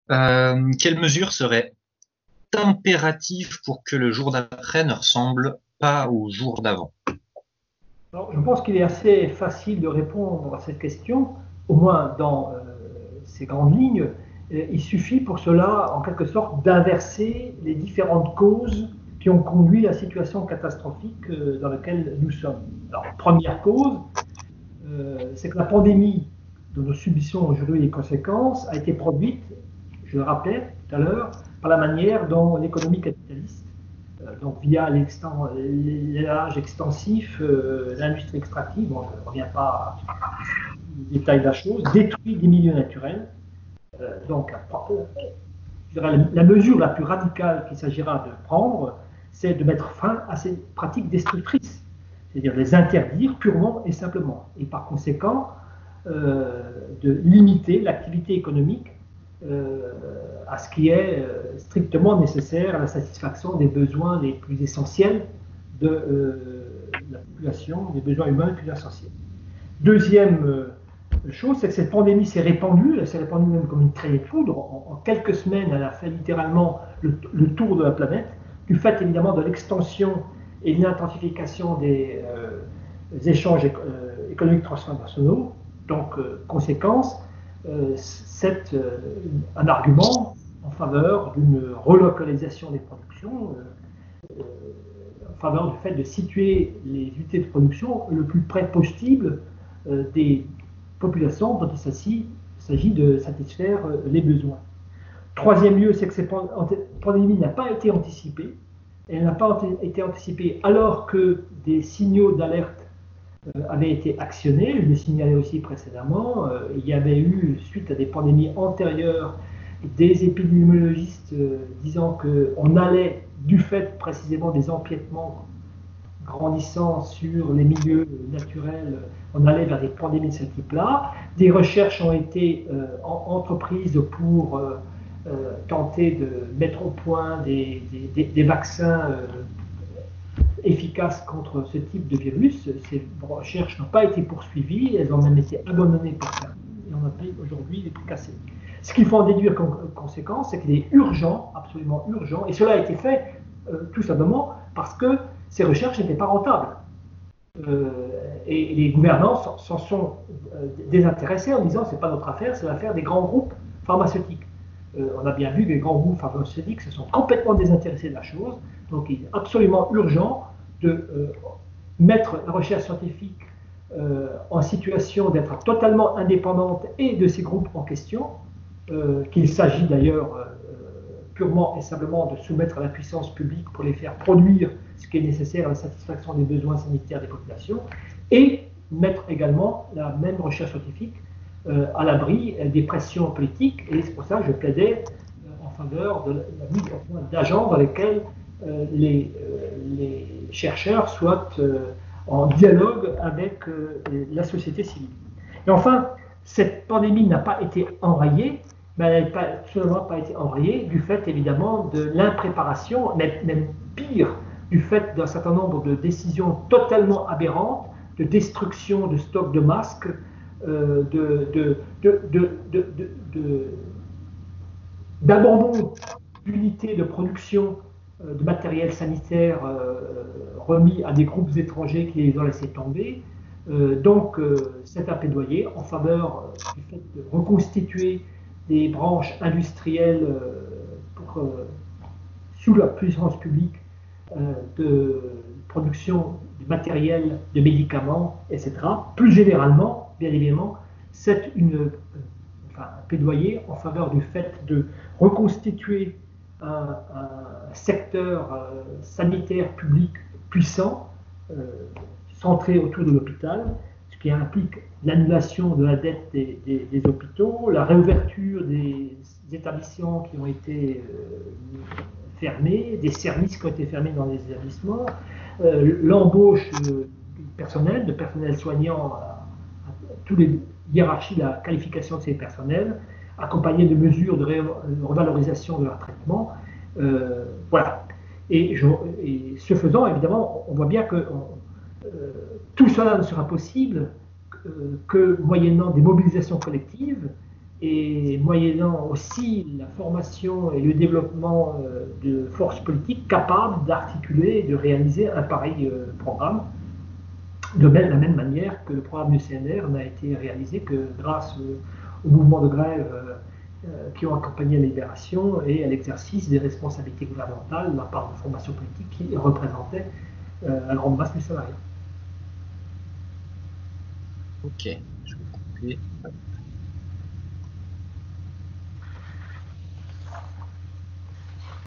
Quelles mesures seraient impératives pour que le jour d'après ne ressemble pas au jour d'avant? Alors, je pense qu'il est assez facile de répondre à cette question, au moins dans ces grandes lignes. Il suffit pour cela, en quelque sorte, d'inverser les différentes causes qui ont conduit à la situation catastrophique dans laquelle nous sommes. Alors, première cause, c'est que la pandémie dont nous subissons aujourd'hui les conséquences a été produite, je le rappelais tout à l'heure, par la manière dont l'économie capitaliste, donc via l'élevage extensif, l'industrie extractive, bon, je ne reviens pas aux détails de la chose, détruit des milieux naturels. Donc, je dirais, la mesure la plus radicale qu'il s'agira de prendre, c'est de mettre fin à ces pratiques destructrices, c'est-à-dire les interdire purement et simplement, et par conséquent de limiter l'activité économique à ce qui est strictement nécessaire à la satisfaction des besoins les plus essentiels de la population, des besoins humains les plus essentiels. Deuxième chose, c'est que cette pandémie elle s'est répandue même comme une traînée de poudre. En quelques semaines, elle a fait littéralement le tour de la planète, du fait évidemment de l'extension et de l'intensification des échanges économiques transnationaux. Donc, conséquence, c'est un argument en faveur d'une relocalisation des productions, en faveur du fait de situer les unités de production le plus près possible des populations dont il s'agit de satisfaire les besoins. Troisième lieu, c'est que cette pandémie n'a pas été anticipée. Elle n'a pas été anticipée alors que des signaux d'alerte avaient été actionnés. Je le signalais aussi précédemment. Il y avait eu, suite à des pandémies antérieures, des épidémiologistes disant qu'on allait, du fait précisément des empiètements grandissant sur les milieux naturels, on allait vers des pandémies de ce type-là. Des recherches ont été entreprises pour tenter de mettre au point des vaccins efficaces contre ce type de virus. Ces recherches n'ont pas été poursuivies, elles ont même été abandonnées pour ça. Et on a payé aujourd'hui les prix cassés. Ce qu'il faut en déduire comme conséquence, c'est qu'il est urgent, absolument urgent, et cela a été fait tout simplement parce que ces recherches n'étaient pas rentables. Et les gouvernants s'en sont désintéressés en disant c'est pas notre affaire, c'est l'affaire des grands groupes pharmaceutiques. On a bien vu que les grands groupes pharmaceutiques se sont complètement désintéressés de la chose, donc il est absolument urgent de mettre la recherche scientifique en situation d'être totalement indépendante et de ces groupes en question, qu'il s'agit d'ailleurs purement et simplement de soumettre à la puissance publique pour les faire produire ce qui est nécessaire à la satisfaction des besoins sanitaires des populations, et mettre également la même recherche scientifique à l'abri des pressions politiques. Et c'est pour ça que je plaidais en faveur de la mise en point d'agents dans lesquels les chercheurs soient en dialogue avec la société civile. Et enfin, cette pandémie n'a pas été enrayée, mais elle n'a absolument pas été enrayée du fait évidemment de l'impréparation, même pire, du fait d'un certain nombre de décisions totalement aberrantes, de destruction de stocks de masques, d'abandon d'unités de production de matériel sanitaire remis à des groupes étrangers qui les ont laissés tomber. Donc, c'est un plaidoyer en faveur du fait de reconstituer des branches industrielles sous la puissance publique de production de matériel, de médicaments, etc. Plus généralement, bien évidemment, c'est un plaidoyer en faveur du fait de reconstituer un secteur sanitaire public puissant, centré autour de l'hôpital, ce qui implique l'annulation de la dette des hôpitaux, la réouverture des établissements qui ont été fermés, des services qui ont été fermés dans les établissements, l'embauche de personnel soignant à toutes les hiérarchies de la qualification de ces personnels, accompagné de mesures de revalorisation de leur traitement. Voilà. Et ce faisant, évidemment, on voit bien que tout cela ne sera possible que moyennant des mobilisations collectives et moyennant aussi la formation et le développement de forces politiques capables d'articuler et de réaliser un pareil programme. De même, la même manière que le programme du CNR n'a été réalisé que grâce au mouvement de grève qui ont accompagné la libération et à l'exercice des responsabilités gouvernementales de la part de formations politiques qui représentaient la grande masse des salariés. Ok, je vais couper.